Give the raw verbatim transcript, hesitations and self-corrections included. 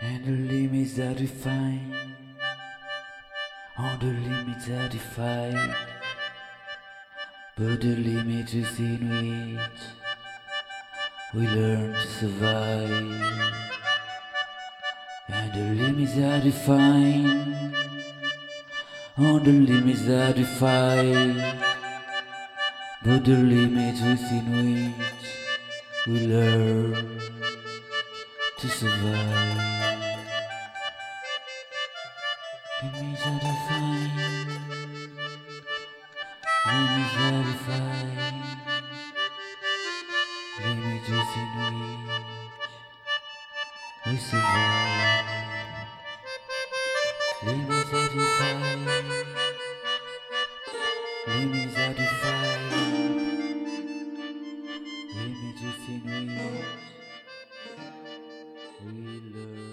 And the limits are defined, all the limits are defined, but the limit within which we learn to survive. And the limits are defined, all the limits are defined, but the limit within which we learn to survive. Limits are defined, limits are defined, limits within which we survive. Limits are defined, limits are defined, limits within which we learn.